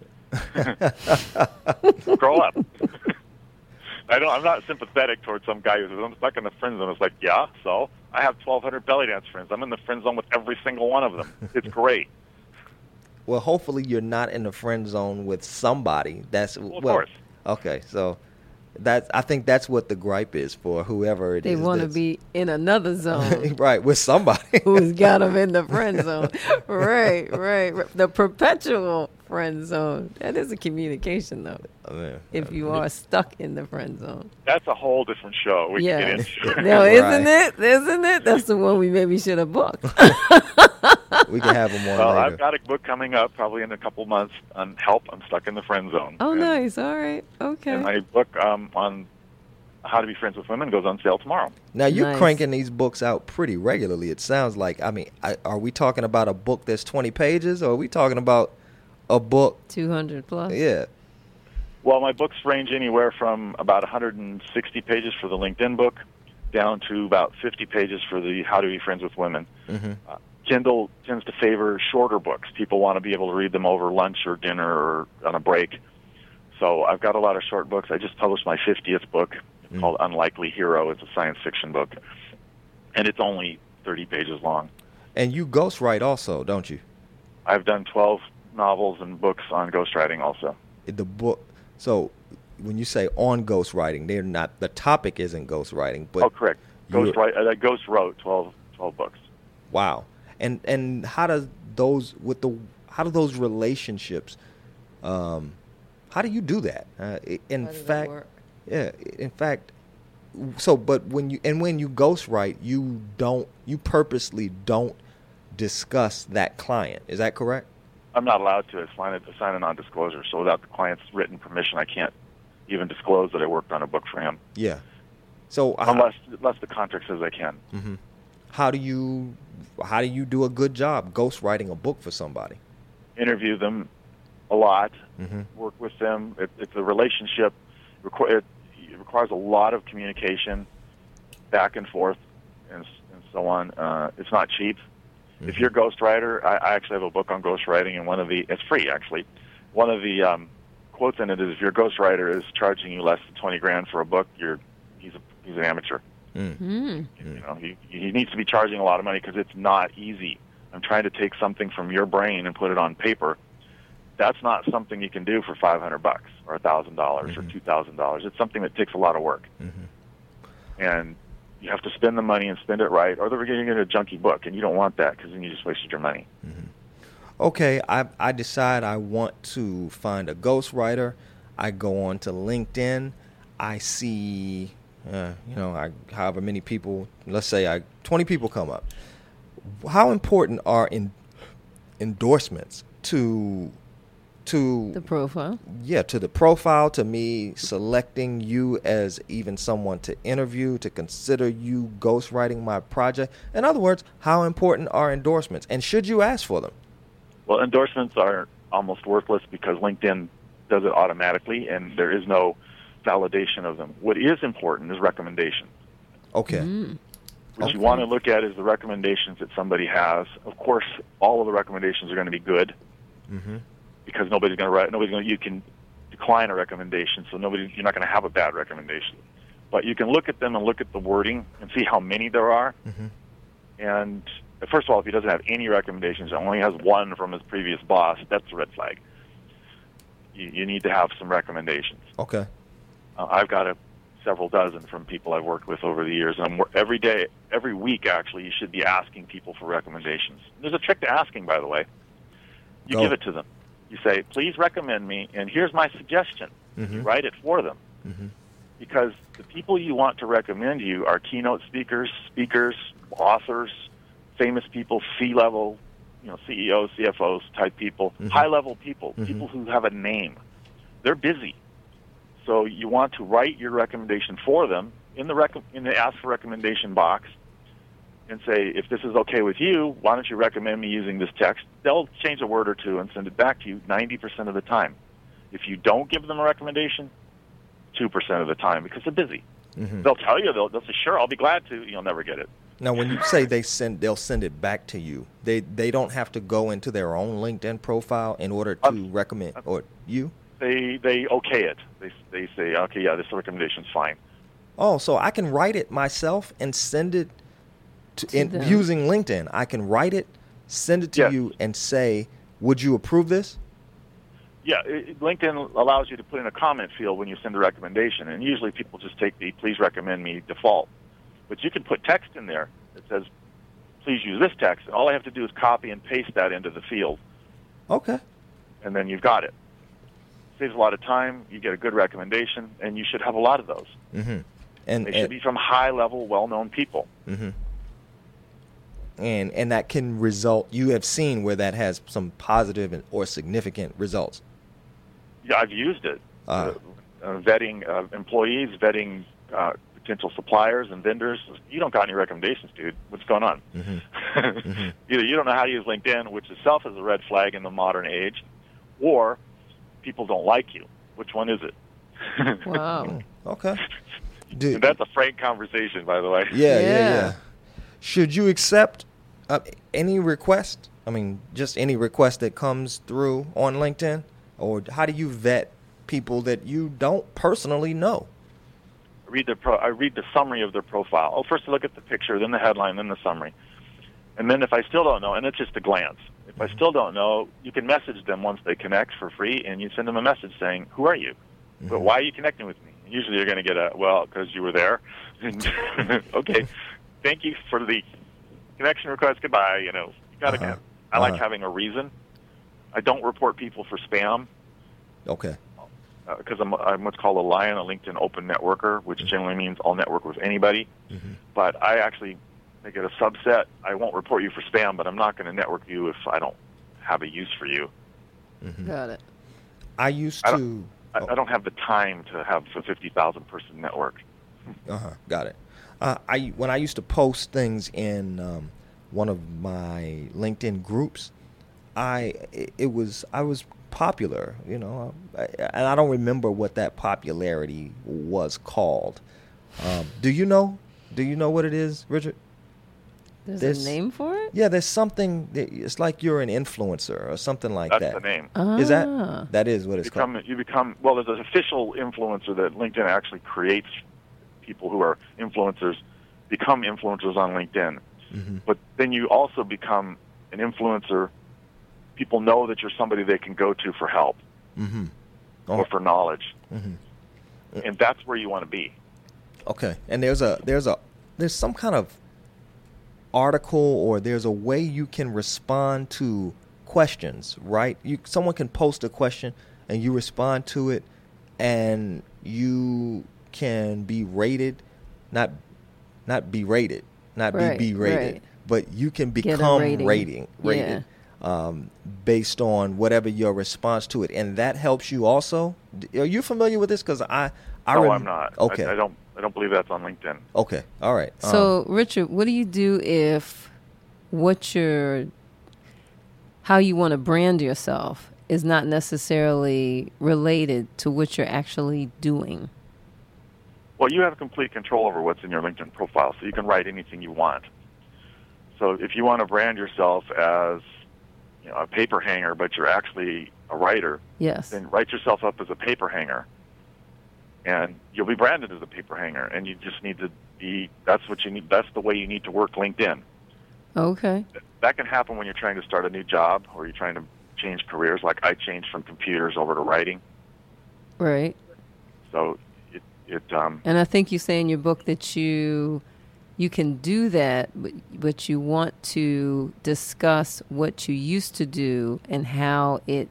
Grow up. I don't. I'm not sympathetic towards some guy who says I'm stuck in the friend zone. It's like, yeah, so I have twelve hundred belly dance friends. I'm in the friend zone with every single one of them. It's great. Well, hopefully you're not in the friend zone with somebody. That's Well, well. of course. Okay, so that's. I think that's what the gripe is for whoever it They is. want to that's- be in another zone. right with somebody. Who's got them in the friend zone? Right, right, right. The perpetual friend zone. That is a communication, though. Oh, man. If you are stuck in the friend zone. That's a whole different show. We Yeah. can get into. No, Right. isn't it? Isn't it? That's the one we maybe should have booked. we can have them on Well, later. I've got a book coming up probably in a couple months on help. I'm stuck in the friend zone. Oh, And- nice. All right. Okay. And my book um, on how to be friends with women goes on sale tomorrow. Now you're Nice. cranking these books out pretty regularly. It sounds like. I mean, I, are we talking about a book that's twenty pages, or are we talking about a book? two hundred plus. Yeah. Well, my books range anywhere from about one hundred sixty pages for the LinkedIn book down to about fifty pages for the How to Be Friends with Women. Mm-hmm. Uh, Kindle tends to favor shorter books. People want to be able to read them over lunch or dinner or on a break. So I've got a lot of short books. I just published my fiftieth book Mm. called Unlikely Hero. It's a science fiction book, and it's only thirty pages long. And you ghostwrite also, don't you? I've done twelve novels and books on ghostwriting also. The book. So, when you say on ghostwriting, they're not, the topic isn't ghostwriting, but Oh, correct. you- Ghost, write, uh, Ghost wrote twelve, twelve books. Wow. And and how does those with the how do those relationships um how do you do that? Uh, i- in How does it fact, work? yeah, in fact so but when you and when you ghostwrite, you don't you purposely don't discuss that client. Is that correct? I'm not allowed to assign, it, assign a non-disclosure, so without the client's written permission, I can't even disclose that I worked on a book for him, Yeah. So uh, unless unless the contract says I can. mhm. How do you how do you do a good job ghostwriting a book for somebody? Interview them a lot, Mm-hmm. work with them. It, it's a relationship. Requ- it, it requires a lot of communication, back and forth, and, s- and so on. Uh, it's not cheap. If you're a ghostwriter, I, I actually have a book on ghostwriting, and one of the it's free actually. One of the um, quotes in it is, "If your ghostwriter is charging you less than twenty grand for a book, you're he's a, he's an amateur." Mm. You know, he he needs to be charging a lot of money because it's not easy. I'm trying to take something from your brain and put it on paper. That's not something you can do for five hundred bucks or a thousand dollars or two thousand dollars. It's something that takes a lot of work, and you have to spend the money and spend it right, or they're getting a junky book, and you don't want that because then you just wasted your money. Okay, I I decide I want to find a ghostwriter. I go on to LinkedIn. I see, uh, you know, I, however many people. Let's say I twenty people come up. How important are in, endorsements to to The profile. yeah to the profile, to me selecting you as even someone to interview, to consider you ghostwriting my project? In other words, how important are endorsements, and should you ask for them? Well, endorsements are almost worthless because LinkedIn does it automatically, and there is no validation of them. What is important is recommendation. Okay. What Okay. you want to look at is the recommendations that somebody has. Of course, all of the recommendations are going to be good Mm-hmm. because nobody's going to write. Nobody's going. You can decline a recommendation, so nobody. You're not going to have a bad recommendation. But you can look at them and look at the wording and see how many there are. Mm-hmm. And first of all, if he doesn't have any recommendations, and only has one from his previous boss, that's a red flag. You, you need to have some recommendations. Okay. Uh, I've got a, several dozen from people I've worked with over the years. And I'm, wor- every day, every week, actually, you should be asking people for recommendations. There's a trick to asking, by the way. You Go. give it to them. You say, please recommend me, and here's my suggestion. You Mhm. write it for them. Mhm. Because the people you want to recommend you are keynote speakers, speakers, authors, famous people, C-level, you know, C E Os, C F Os type people, Mhm. high-level people, Mhm. people who have a name. They're busy. So you want to write your recommendation for them in the rec- in the ask for recommendation box and say, if this is okay with you, why don't you recommend me using this text? They'll change a word or two and send it back to you ninety percent of the time. If you don't give them a recommendation, two percent of the time because they're busy. Mhm. They'll tell you, they'll, they'll say, sure, I'll be glad to. You'll never get it. Now, when you say they send, they'll send it back to you. They they don't have to go into their own LinkedIn profile in order to Um, recommend or you. They they okay it. They they say, okay, yeah, this recommendation's fine. Oh, so I can write it myself and send it to, To in, them. using LinkedIn. I can write it, send it to Yes. you, and say, "Would you approve this?" Yeah, it, LinkedIn allows you to put in a comment field when you send a recommendation, and usually people just take the please recommend me default. But you can put text in there that says, please use this text, and all I have to do is copy and paste that into the field, Okay. and then you've got it. Saves a lot of time, you get a good recommendation, and you should have a lot of those. Mm-hmm. And They should and, be from high-level, well-known people. mm-hmm. and and that can result. You have seen where that has some positive and, or significant results. Yeah, I've used it. Ah. Uh, uh, vetting uh, employees, vetting uh, potential suppliers and vendors. You don't got any recommendations, dude. What's going on? Mm-hmm. Either you don't know how to use LinkedIn, which itself is a red flag in the modern age, or people don't like you. Which one is it? Wow. Okay. Do, And that's a frank conversation, by the way. yeah, yeah, Yeah. yeah. Should you accept uh, any request? I mean, just any request that comes through on LinkedIn, or how do you vet people that you don't personally know? I read their pro- I read the summary of their profile. Oh, first I look at the picture, then the headline, then the summary. And then if I still don't know, and it's just a glance, if I still don't know, you can message them once they connect for free, and you send them a message saying, who are you? But why are you connecting with me? Usually you're going to get a, well, because you were there. Okay, thank you for the connection request. Goodbye. You know, you got to. Uh-huh. I like Uh-huh. having a reason. I don't report people for spam Okay. because I'm, I'm what's called a Lion, a LinkedIn open networker, which generally means I'll network with anybody. Mm-hmm. But I actually make it a subset. I won't report you for spam, but I'm not going to network you if I don't have a use for you. Got it. I used I to. don't- I, I don't have the time to have a fifty thousand person network. Uh huh. Got it. Uh, I when I used to post things in um, one of my LinkedIn groups, I it, it was I was popular, you know, I, and I don't remember what that popularity was called. Um, do you know? Do you know what it is, Richard? There's This- a name for it? Yeah, there's something. that- It's like you're an influencer or something like That's that. the name. Is Ah. that that is what You it's become, called? you become well. There's an official influencer that LinkedIn actually creates. People who are influencers become influencers on LinkedIn, Mm-hmm. but then you also become an influencer. People know that you're somebody they can go to for help Mm-hmm. or for knowledge, Mhm. and that's where you want to be. Okay, and there's a there's a there's some kind of article or there's a way you can respond to questions, right? You someone can post a question and you respond to it, and you can be rated, not not be rated, not Right, be berated, right. but you can Get a become rating. rating rated. Um, based on whatever your response to it, and that helps you also. D- Are you familiar with this? Because I, I no, rem- I'm not. Okay, I, I don't. I don't believe that's on LinkedIn. okay, all right. Um, So, Richard, what do you do if what you're, how you want to brand yourself is not necessarily related to what you're actually doing? Well, you have complete control over what's in your LinkedIn profile, so you can write anything you want. So if you want to brand yourself as, you know, a paper hanger, but you're actually a writer, Yes. then write yourself up as a paper hanger, and you'll be branded as a paper hanger. And you just need to be. That's what you need. That's the way you need to work LinkedIn. Okay. That can happen when you're trying to start a new job or you're trying to change careers. Like I changed from computers over to writing, Right. so it it um, And I think you say in your book that you you can do that, but, but you want to discuss what you used to do and how it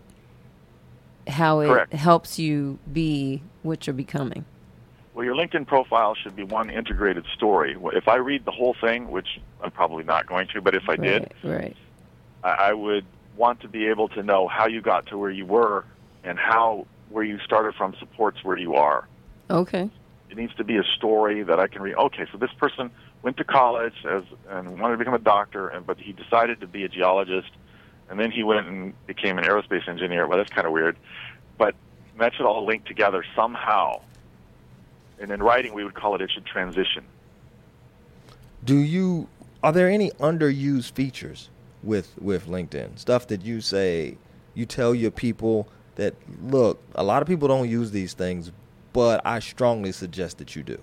how it Correct. helps you be what you're becoming. Well, your LinkedIn profile should be one integrated story. If I read the whole thing, which I'm probably not going to, but if I did, Right. Right. I I would want to be able to know how you got to where you were and how where you started from supports where you are. Okay. It needs to be a story that I can read. Okay, so this person went to college as and wanted to become a doctor, and but he decided to be a geologist, and then he went and became an aerospace engineer. Well, that's kind of weird, but that should all link together somehow. And in writing, we would call it it should transition. do you? Are there any underused features with with LinkedIn? Stuff that you say, you tell your people that look, a lot of people don't use these things, but I strongly suggest that you do.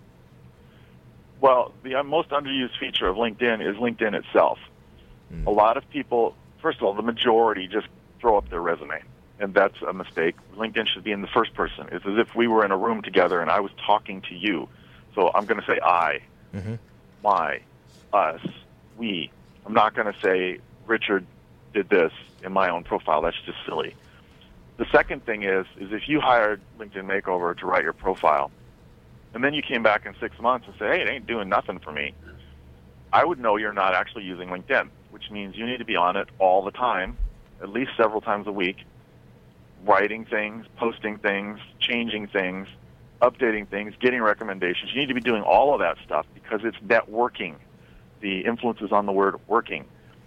Well, the uh, most underused feature of LinkedIn is LinkedIn itself. Mm. A lot of people, first of all, the majority just throw up their resume, and that's a mistake. LinkedIn should be in the first person. It's as if we were in a room together and I was talking to you. So I'm going to say I, Mm-hmm. my, us, we. I'm not going to say Richard did this in my own profile. That's just silly. The second thing is, is if you hired LinkedIn Makeover to write your profile, and then you came back in six months and say, hey, it ain't doing nothing for me, I would know you're not actually using LinkedIn, which means you need to be on it all the time, at least several times a week, writing things, posting things, changing things, updating things, getting recommendations. You need to be doing all of that stuff because it's networking. The influence is on the word working.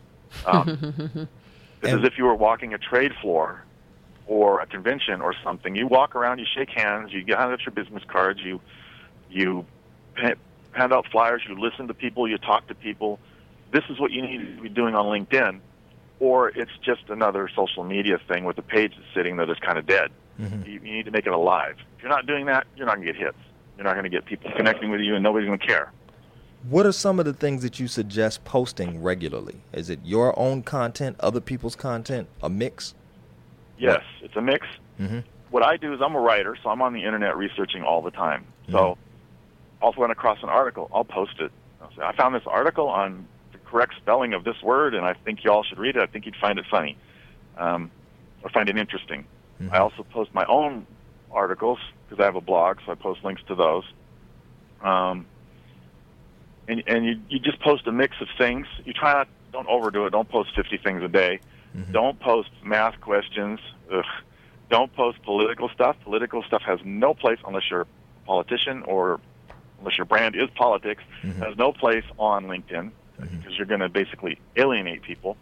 Um, it's as if you were walking a trade floor or a convention or something. You walk around, you shake hands, you hand out your business cards, you you pa- hand out flyers, you listen to people, you talk to people. This is what you need to be doing on LinkedIn, or it's just another social media thing with a page that's sitting there that's kind of dead. Mm-hmm. You, you need to make it alive. If you're not doing that, you're not going to get hits. You're not going to get people connecting with you, and nobody's going to care. What are some of the things that you suggest posting regularly? Is it your own content, other people's content, a mix? Yes, it's a mix. Mm-hmm. what I do is I'm a writer, so I'm on the internet researching all the time. So I'll run across an article, I'll post it. I'll say, I found this article on the correct spelling of this word, and I think you all should read it. I think you'd find it funny, um, or find it interesting. Mm-hmm. I also post my own articles because I have a blog, so I post links to those. Um, and and you, you just post a mix of things. You try not, don't overdo it. Don't post fifty things a day. Mm-hmm. Don't post math questions. Ugh. Don't post political stuff. Political stuff has no place unless you're a politician or unless your brand is politics. Mm-hmm. Has no place on LinkedIn because mm-hmm. you're going to basically alienate people.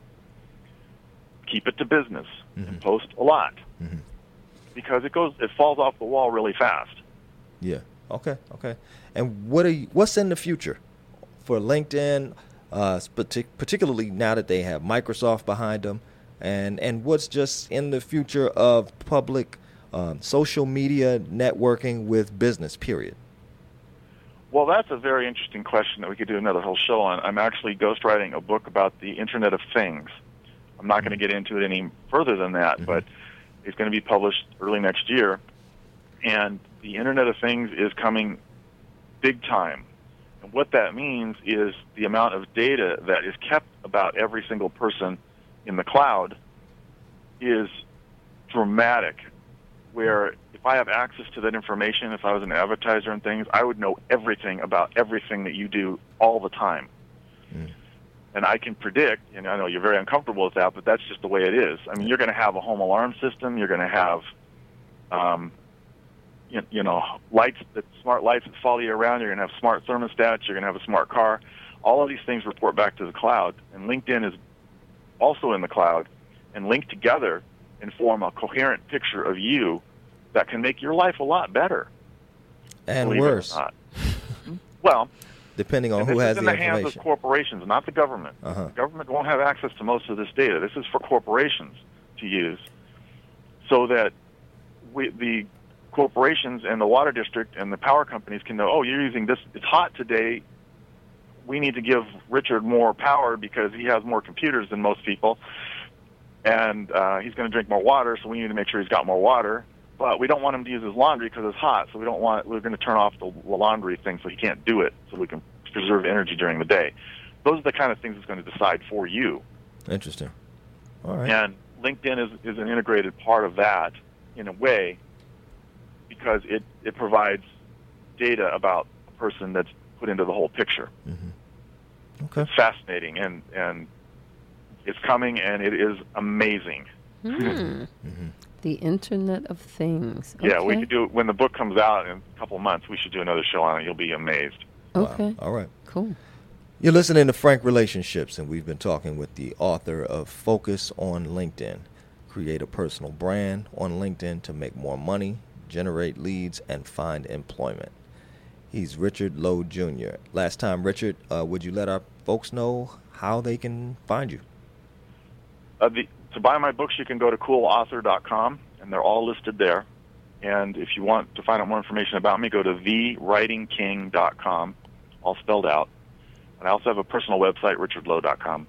Keep it to business mm-hmm. and post a lot mm-hmm. because it goes, it falls off the wall really fast. Yeah. Okay. Okay. And what are you, what's in the future for LinkedIn, uh, partic- particularly now that they have Microsoft behind them, and and what's just in the future of public um, social media networking with business? Period. Well, that's a very interesting question that we could do another whole show on. I'm actually ghostwriting a book about the Internet of Things. I'm not going to get into it any further than that, mm-hmm. but it's going to be published early next year. And the Internet of Things is coming big time. And what that means is the amount of data that is kept about every single person in the cloud is dramatic, where if I have access to that information, if I was an advertiser and things, I would know everything about everything that you do all the time. Mm. And I can predict, and I know you're very uncomfortable with that, but that's just the way it is. I mean, you're going to have a home alarm system. You're going to have, um, you, you know, lights, that smart lights that follow you around. You're going to have smart thermostats. You're going to have a smart car. All of these things report back to the cloud. And LinkedIn is also in the cloud and linked together and form a coherent picture of you that can make your life a lot better. And worse. Well, depending on who has the information. This is in the hands of corporations, not the government. Uh-huh. The government won't have access to most of this data. This is for corporations to use so that we, the corporations and the water district and the power companies can know, oh, you're using this, it's hot today, we need to give Richard more power because he has more computers than most people, and uh, he's going to drink more water, so we need to make sure he's got more water. But we don't want him to use his laundry because it's hot, so we don't want. We're going to turn off the laundry thing so he can't do it, so we can preserve energy during the day. Those are the kind of things that's going to decide for you. Interesting. All right. And LinkedIn is is an integrated part of that in a way because it it provides data about a person that's put into the whole picture. Mm-hmm. Okay. It's fascinating, and and it's coming, and it is amazing. Mm. Mm-hmm. The Internet of Things. Okay. Yeah, we could do it when the book comes out in a couple of months. We should do another show on it. You'll be amazed. Okay. Wow. All right. Cool. You're listening to Frank Relationships, and we've been talking with the author of Focus on LinkedIn. Create a personal brand on LinkedIn to make more money, generate leads, and find employment. He's Richard Lowe Junior Last time, Richard, uh, would you let our folks know how they can find you? Uh, the, to buy my books, you can go to cool author dot com, and they're all listed there. And if you want to find out more information about me, go to the writing king dot com, all spelled out. And I also have a personal website, richard lowe dot com.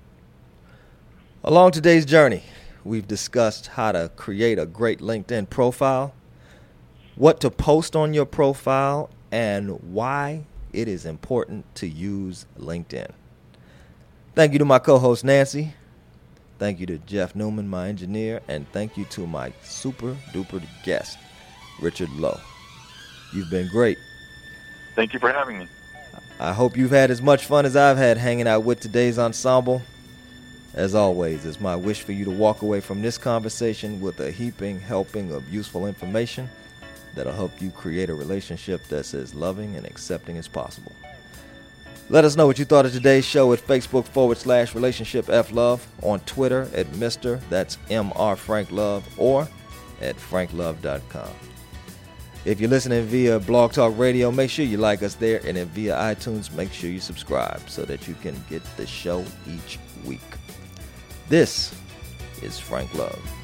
Along today's journey, we've discussed how to create a great LinkedIn profile, what to post on your profile, and why it is important to use LinkedIn. Thank you to my co-host, Nancy. Thank you to Jeff Newman, my engineer. And thank you to my super-duper guest, Richard Lowe. You've been great. Thank you for having me. I hope you've had as much fun as I've had hanging out with today's ensemble. As always, it's my wish for you to walk away from this conversation with a heaping helping of useful information that'll help you create a relationship that's as loving and accepting as possible. Let us know what you thought of today's show at Facebook forward slash relationship F Love, on Twitter at Mister, that's M R Frank Love, or at frank love dot com. If you're listening via Blog Talk Radio, make sure you like us there, and if via iTunes, make sure you subscribe so that you can get the show each week. This is Frank Love.